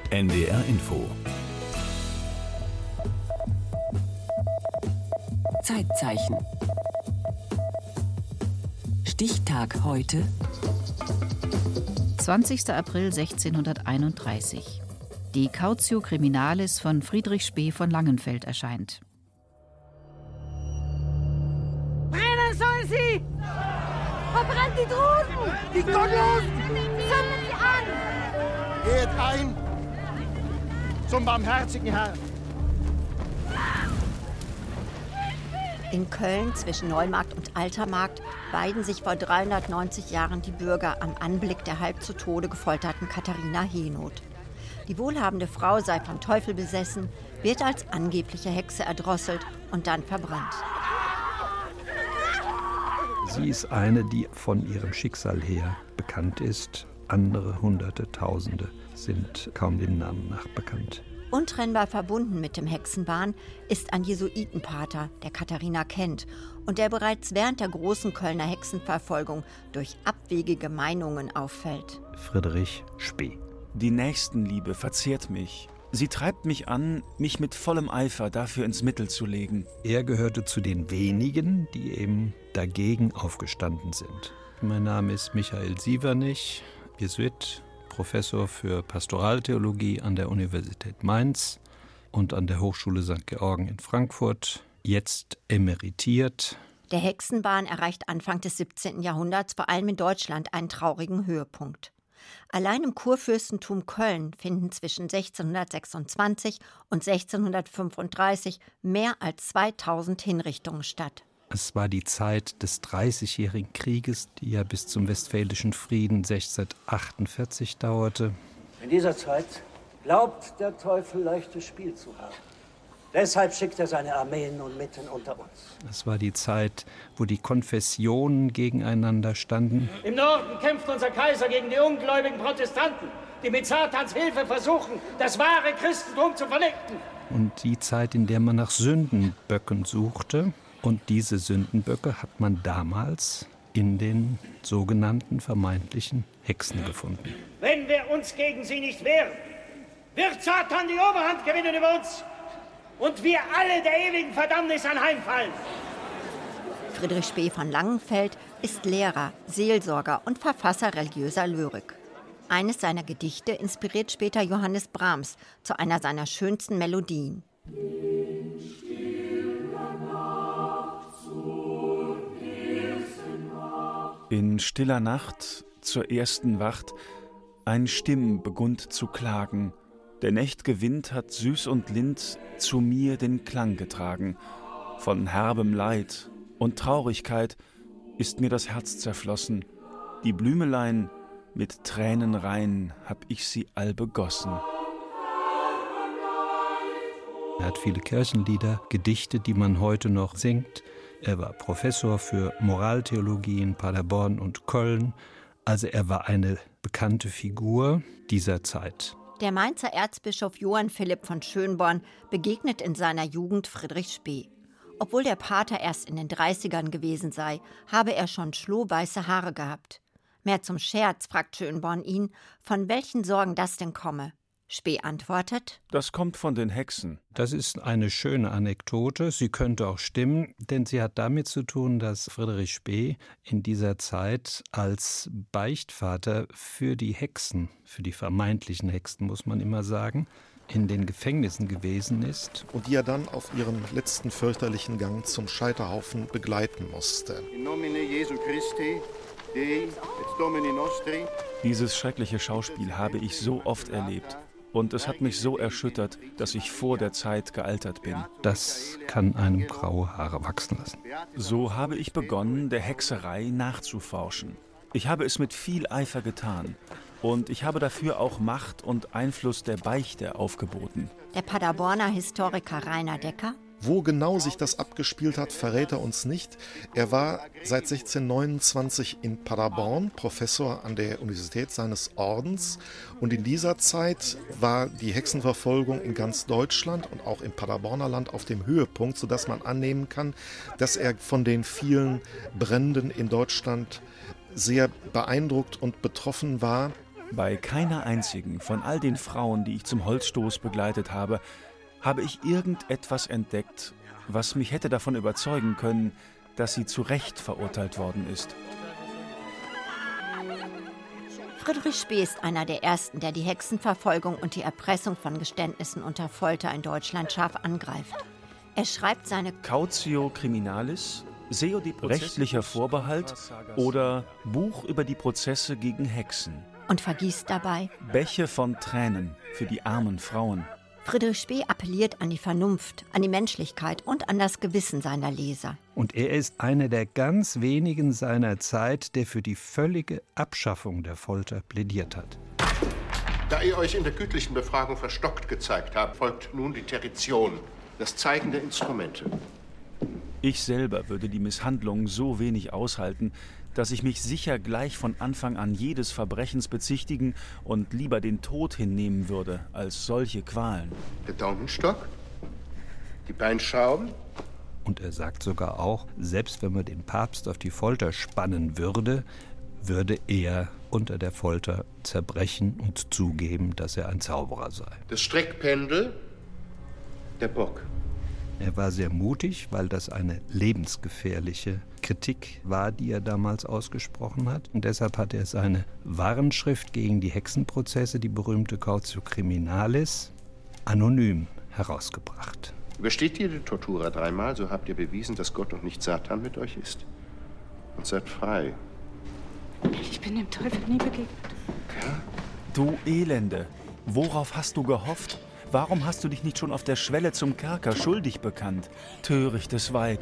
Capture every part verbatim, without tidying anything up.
N D R Info. Zeitzeichen. Stichtag heute. zwanzigster April sechzehnhunderteinunddreißig. Die Cautio Criminalis von Friedrich Spee von Langenfeld erscheint. Brennen soll sie! Verbrennt die Drusen! Die Gottlosen! Zündet sie an! Geht ein zum barmherzigen Herrn! In Köln zwischen Neumarkt und Altermarkt weiden sich vor dreihundertneunzig Jahren die Bürger am Anblick der halb zu Tode gefolterten Katharina Henoth. Die wohlhabende Frau sei vom Teufel besessen, wird als angebliche Hexe erdrosselt und dann verbrannt. Sie ist eine, die von ihrem Schicksal her bekannt ist. Andere Hunderte, Tausende sind kaum dem Namen nach bekannt. Untrennbar verbunden mit dem Hexenwahn ist ein Jesuitenpater, der Katharina kennt und der bereits während der großen Kölner Hexenverfolgung durch abwegige Meinungen auffällt. Friedrich Spee. Die Nächstenliebe verzehrt mich. Sie treibt mich an, mich mit vollem Eifer dafür ins Mittel zu legen. Er gehörte zu den wenigen, die eben dagegen aufgestanden sind. Mein Name ist Michael Sievernich, Jesuit, Professor für Pastoraltheologie an der Universität Mainz und an der Hochschule Sankt Georgen in Frankfurt, jetzt emeritiert. Der Hexenwahn erreicht Anfang des siebzehnten Jahrhunderts vor allem in Deutschland einen traurigen Höhepunkt. Allein im Kurfürstentum Köln finden zwischen sechzehnhundertsechsundzwanzig und sechzehnhundertfünfunddreißig mehr als zweitausend Hinrichtungen statt. Es war die Zeit des Dreißigjährigen Krieges, die ja bis zum Westfälischen Frieden sechzehnhundertachtundvierzig dauerte. In dieser Zeit glaubt der Teufel leichtes Spiel zu haben. Deshalb schickt er seine Armeen nun mitten unter uns. Es war die Zeit, wo die Konfessionen gegeneinander standen. Im Norden kämpft unser Kaiser gegen die ungläubigen Protestanten, die mit Satans Hilfe versuchen, das wahre Christentum zu vernichten. Und die Zeit, in der man nach Sündenböcken suchte. Und diese Sündenböcke hat man damals in den sogenannten vermeintlichen Hexen gefunden. Wenn wir uns gegen sie nicht wehren, wird Satan die Oberhand gewinnen über uns und wir alle der ewigen Verdammnis anheimfallen. Friedrich Spee von Langenfeld ist Lehrer, Seelsorger und Verfasser religiöser Lyrik. Eines seiner Gedichte inspiriert später Johannes Brahms zu einer seiner schönsten Melodien. In stiller Nacht, zur ersten Wacht, ein Stimm begund zu klagen. Der nächt'ge Wind hat süß und lind zu mir den Klang getragen. Von herbem Leid und Traurigkeit ist mir das Herz zerflossen. Die Blümelein mit Tränen rein hab ich sie all begossen. Er hat viele Kirchenlieder, Gedichte, die man heute noch singt. Er war Professor für Moraltheologie in Paderborn und Köln. Also er war eine bekannte Figur dieser Zeit. Der Mainzer Erzbischof Johann Philipp von Schönborn begegnet in seiner Jugend Friedrich Spee. Obwohl der Pater erst in den dreißigern gewesen sei, habe er schon schlohweiße Haare gehabt. Mehr zum Scherz fragt Schönborn ihn, von welchen Sorgen das denn komme. Spee antwortet: Das kommt von den Hexen. Das ist eine schöne Anekdote. Sie könnte auch stimmen, denn sie hat damit zu tun, dass Friedrich Spee in dieser Zeit als Beichtvater für die Hexen, für die vermeintlichen Hexen, muss man immer sagen, in den Gefängnissen gewesen ist. Und die er dann auf ihrem letzten fürchterlichen Gang zum Scheiterhaufen begleiten musste. In nomine Jesu Christi, Dei et Domini nostri. Dieses schreckliche Schauspiel habe ich so oft erlebt. Und es hat mich so erschüttert, dass ich vor der Zeit gealtert bin. Das kann einem graue Haare wachsen lassen. So habe ich begonnen, der Hexerei nachzuforschen. Ich habe es mit viel Eifer getan. Und ich habe dafür auch Macht und Einfluss der Beichte aufgeboten. Der Paderborner Historiker Rainer Decker: Wo genau sich das abgespielt hat, verrät er uns nicht. Er war seit sechzehnhundertneunundzwanzig in Paderborn, Professor an der Universität seines Ordens. Und in dieser Zeit war die Hexenverfolgung in ganz Deutschland und auch im Paderborner Land auf dem Höhepunkt, sodass man annehmen kann, dass er von den vielen Bränden in Deutschland sehr beeindruckt und betroffen war. Bei keiner einzigen von all den Frauen, die ich zum Holzstoß begleitet habe, habe ich irgendetwas entdeckt, was mich hätte davon überzeugen können, dass sie zu Recht verurteilt worden ist. Friedrich Spee ist einer der Ersten, der die Hexenverfolgung und die Erpressung von Geständnissen unter Folter in Deutschland scharf angreift. Er schreibt seine Cautio Criminalis, Seo di rechtlicher Vorbehalt oder Buch über die Prozesse gegen Hexen und vergießt dabei Bäche von Tränen für die armen Frauen. Friedrich Spee appelliert an die Vernunft, an die Menschlichkeit und an das Gewissen seiner Leser. Und er ist einer der ganz wenigen seiner Zeit, der für die völlige Abschaffung der Folter plädiert hat. Da ihr euch in der gütlichen Befragung verstockt gezeigt habt, folgt nun die Terition, das Zeigen der Instrumente. Ich selber würde die Misshandlung so wenig aushalten, dass ich mich sicher gleich von Anfang an jedes Verbrechens bezichtigen und lieber den Tod hinnehmen würde, als solche Qualen. Der Daumenstock, die Beinschrauben. Und er sagt sogar auch, selbst wenn man den Papst auf die Folter spannen würde, würde er unter der Folter zerbrechen und zugeben, dass er ein Zauberer sei. Das Streckpendel, der Bock. Er war sehr mutig, weil das eine lebensgefährliche Kritik war, die er damals ausgesprochen hat. Und deshalb hat er seine Warnschrift gegen die Hexenprozesse, die berühmte Cautio Criminalis, anonym herausgebracht. Übersteht ihr die Tortura dreimal, so habt ihr bewiesen, dass Gott und nicht Satan mit euch ist. Und seid frei. Ich bin dem Teufel nie begegnet. Ja? Du Elende, worauf hast du gehofft? Warum hast du dich nicht schon auf der Schwelle zum Kerker schuldig bekannt? Törichtes Weib.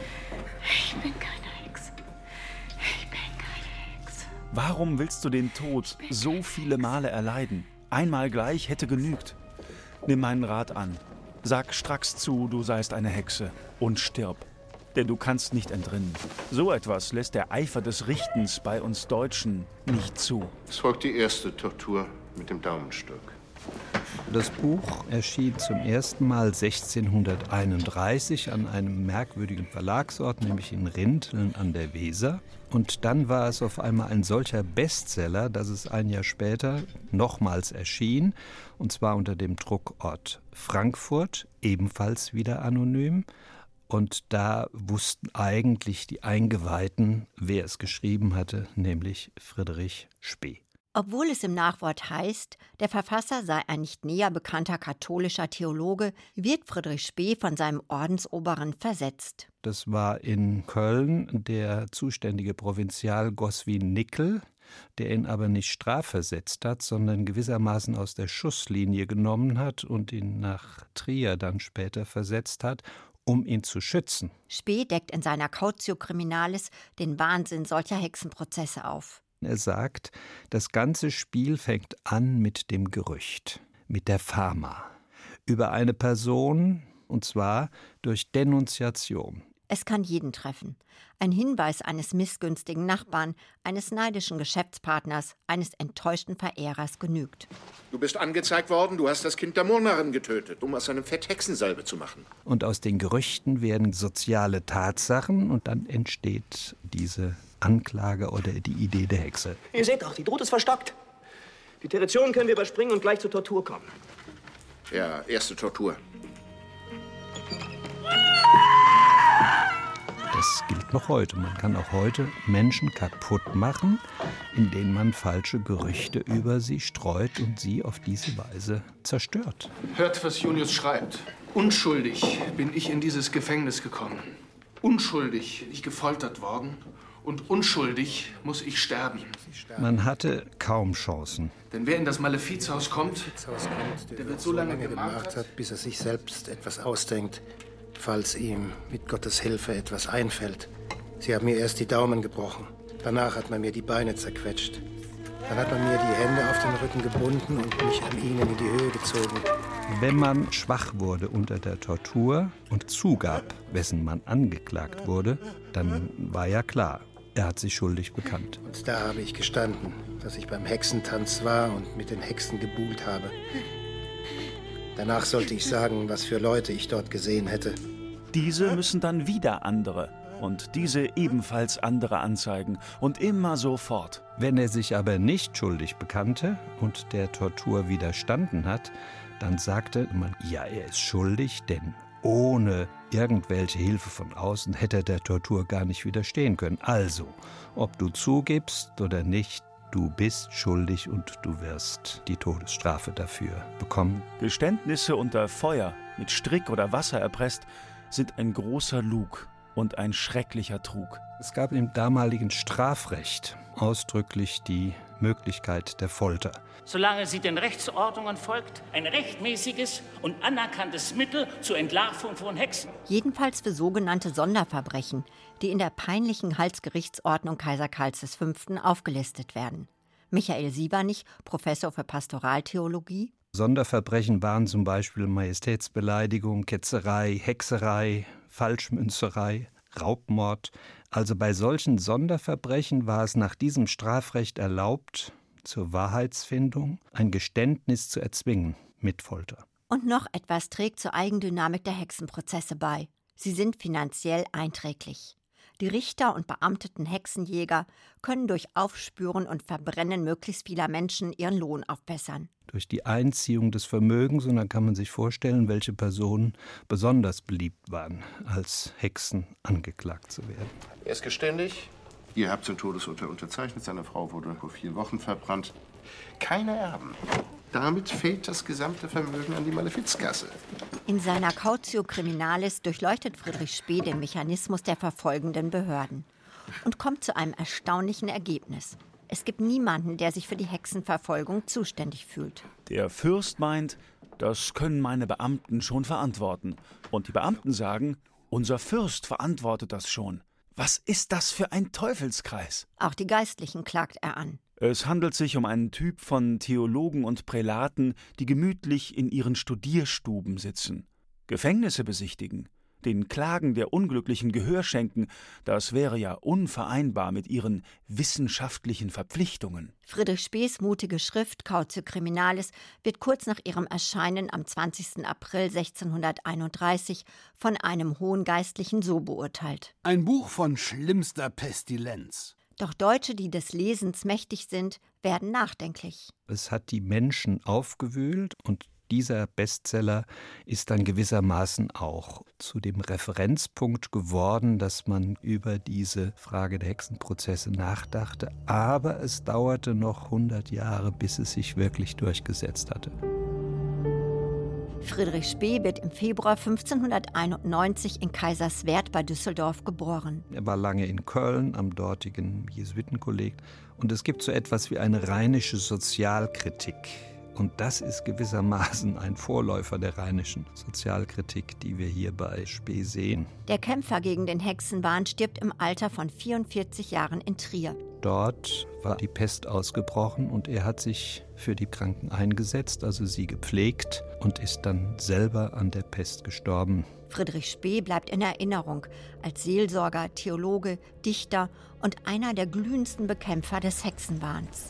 Ich bin keine Hexe. Ich bin keine Hexe. Warum willst du den Tod so viele Male erleiden? Einmal gleich hätte genügt. Nimm meinen Rat an. Sag stracks zu, du seist eine Hexe und stirb. Denn du kannst nicht entrinnen. So etwas lässt der Eifer des Richtens bei uns Deutschen nicht zu. Es folgt die erste Tortur mit dem Daumenstock. Das Buch erschien zum ersten Mal sechzehnhunderteinunddreißig an einem merkwürdigen Verlagsort, nämlich in Rinteln an der Weser. Und dann war es auf einmal ein solcher Bestseller, dass es ein Jahr später nochmals erschien, und zwar unter dem Druckort Frankfurt, ebenfalls wieder anonym. Und da wussten eigentlich die Eingeweihten, wer es geschrieben hatte, nämlich Friedrich Spee. Obwohl es im Nachwort heißt, der Verfasser sei ein nicht näher bekannter katholischer Theologe, wird Friedrich Spee von seinem Ordensoberen versetzt. Das war in Köln der zuständige Provinzial Goswin Nickel, der ihn aber nicht strafversetzt hat, sondern gewissermaßen aus der Schusslinie genommen hat und ihn nach Trier dann später versetzt hat, um ihn zu schützen. Spee deckt in seiner Cautio Criminalis den Wahnsinn solcher Hexenprozesse auf. Er sagt, das ganze Spiel fängt an mit dem Gerücht, mit der Fama, über eine Person, und zwar durch Denunziation. Es kann jeden treffen. Ein Hinweis eines missgünstigen Nachbarn, eines neidischen Geschäftspartners, eines enttäuschten Verehrers genügt. Du bist angezeigt worden, du hast das Kind der Murnarren getötet, um aus seinem Fett Hexensalbe zu machen. Und aus den Gerüchten werden soziale Tatsachen und dann entsteht diese Anklage oder die Idee der Hexe. Ihr seht doch, die Droht ist verstockt. Die Terition können wir überspringen und gleich zur Tortur kommen. Ja, erste Tortur. Das gilt noch heute. Man kann auch heute Menschen kaputt machen, indem man falsche Gerüchte über sie streut und sie auf diese Weise zerstört. Hört, was Junius schreibt. Unschuldig bin ich in dieses Gefängnis gekommen. Unschuldig bin ich gefoltert worden. Und unschuldig muss ich sterben. Man hatte kaum Chancen. Denn wer in das Malefizhaus kommt, der, der wird so lange gemacht hat, bis er sich selbst etwas ausdenkt, falls ihm mit Gottes Hilfe etwas einfällt. Sie haben mir erst die Daumen gebrochen. Danach hat man mir die Beine zerquetscht. Dann hat man mir die Hände auf den Rücken gebunden und mich an ihnen in die Höhe gezogen. Wenn man schwach wurde unter der Tortur und zugab, wessen man angeklagt wurde, dann war ja klar, er hat sich schuldig bekannt. Und da habe ich gestanden, dass ich beim Hexentanz war und mit den Hexen gebuhlt habe. Danach sollte ich sagen, was für Leute ich dort gesehen hätte. Diese müssen dann wieder andere, und diese ebenfalls andere anzeigen und immer so fort. Wenn er sich aber nicht schuldig bekannte und der Tortur widerstanden hat, dann sagte man, ja, er ist schuldig, denn ohne irgendwelche Hilfe von außen hätte er der Tortur gar nicht widerstehen können. Also, ob du zugibst oder nicht, du bist schuldig und du wirst die Todesstrafe dafür bekommen. Geständnisse unter Feuer, mit Strick oder Wasser erpresst, sind ein großer Lug und ein schrecklicher Trug. Es gab im damaligen Strafrecht ausdrücklich die Möglichkeit der Folter. Solange sie den Rechtsordnungen folgt, ein rechtmäßiges und anerkanntes Mittel zur Entlarvung von Hexen. Jedenfalls für sogenannte Sonderverbrechen, die in der peinlichen Halsgerichtsordnung Kaiser Karls der Fünfte aufgelistet werden. Michael Sievernich, Professor für Pastoraltheologie. Sonderverbrechen waren zum Beispiel Majestätsbeleidigung, Ketzerei, Hexerei, Falschmünzerei, Raubmord. Also bei solchen Sonderverbrechen war es nach diesem Strafrecht erlaubt, zur Wahrheitsfindung ein Geständnis zu erzwingen mit Folter. Und noch etwas trägt zur Eigendynamik der Hexenprozesse bei. Sie sind finanziell einträglich. Die Richter und beamteten Hexenjäger können durch Aufspüren und Verbrennen möglichst vieler Menschen ihren Lohn aufbessern. Durch die Einziehung des Vermögens, und dann kann man sich vorstellen, welche Personen besonders beliebt waren, als Hexen angeklagt zu werden. Er ist geständig. Ihr habt zum Todesurteil unterzeichnet. Seine Frau wurde vor vier Wochen verbrannt. Keine Erben. Damit fehlt das gesamte Vermögen an die Malefizgasse. In seiner Cautio Criminalis durchleuchtet Friedrich Spee den Mechanismus der verfolgenden Behörden und kommt zu einem erstaunlichen Ergebnis. Es gibt niemanden, der sich für die Hexenverfolgung zuständig fühlt. Der Fürst meint, das können meine Beamten schon verantworten. Und die Beamten sagen, unser Fürst verantwortet das schon. Was ist das für ein Teufelskreis? Auch die Geistlichen klagt er an. Es handelt sich um einen Typ von Theologen und Prälaten, die gemütlich in ihren Studierstuben sitzen, Gefängnisse besichtigen, den Klagen der Unglücklichen Gehör schenken, das wäre ja unvereinbar mit ihren wissenschaftlichen Verpflichtungen. Friedrich Spees mutige Schrift Cautio Criminalis wird kurz nach ihrem Erscheinen am zwanzigsten April sechzehnhunderteinunddreißig von einem hohen Geistlichen so beurteilt. Ein Buch von schlimmster Pestilenz. Doch Deutsche, die des Lesens mächtig sind, werden nachdenklich. Es hat die Menschen aufgewühlt und dieser Bestseller ist dann gewissermaßen auch zu dem Referenzpunkt geworden, dass man über diese Frage der Hexenprozesse nachdachte. Aber es dauerte noch hundert Jahre, bis es sich wirklich durchgesetzt hatte. Friedrich Spee wird im Februar fünfzehnhunderteinundneunzig in Kaiserswerth bei Düsseldorf geboren. Er war lange in Köln am dortigen Jesuitenkolleg. Und es gibt so etwas wie eine rheinische Sozialkritik. Und das ist gewissermaßen ein Vorläufer der rheinischen Sozialkritik, die wir hier bei Spee sehen. Der Kämpfer gegen den Hexenwahn stirbt im Alter von vierundvierzig Jahren in Trier. Dort war die Pest ausgebrochen und er hat sich für die Kranken eingesetzt, also sie gepflegt und ist dann selber an der Pest gestorben. Friedrich Spee bleibt in Erinnerung als Seelsorger, Theologe, Dichter und einer der glühendsten Bekämpfer des Hexenwahns.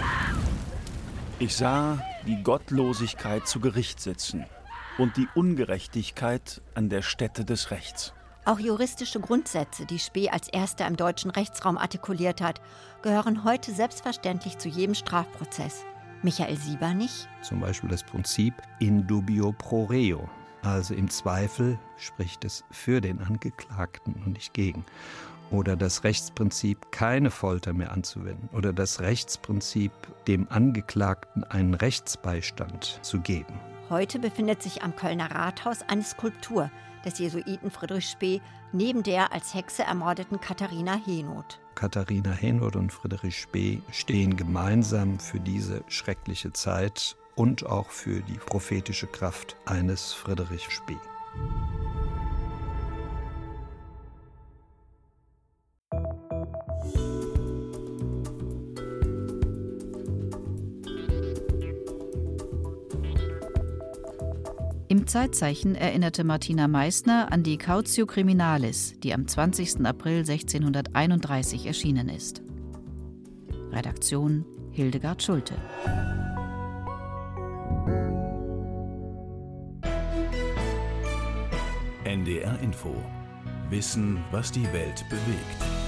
Ich sah die Gottlosigkeit zu Gericht sitzen und die Ungerechtigkeit an der Stätte des Rechts. Auch juristische Grundsätze, die Spee als erster im deutschen Rechtsraum artikuliert hat, gehören heute selbstverständlich zu jedem Strafprozess. Michael Sievernich? Zum Beispiel das Prinzip in dubio pro reo. Also im Zweifel spricht es für den Angeklagten und nicht gegen. Oder das Rechtsprinzip, keine Folter mehr anzuwenden. Oder das Rechtsprinzip, dem Angeklagten einen Rechtsbeistand zu geben. Heute befindet sich am Kölner Rathaus eine Skulptur des Jesuiten Friedrich Spee neben der als Hexe ermordeten Katharina Henoth. Katharina Henoth und Friedrich Spee stehen gemeinsam für diese schreckliche Zeit und auch für die prophetische Kraft eines Friedrich Spee. Im Zeitzeichen erinnerte Martina Meissner an die Cautio Criminalis, die am zwanzigsten April sechzehnhunderteinunddreißig erschienen ist. Redaktion Hildegard Schulte. N D R Info Wissen, was die Welt bewegt.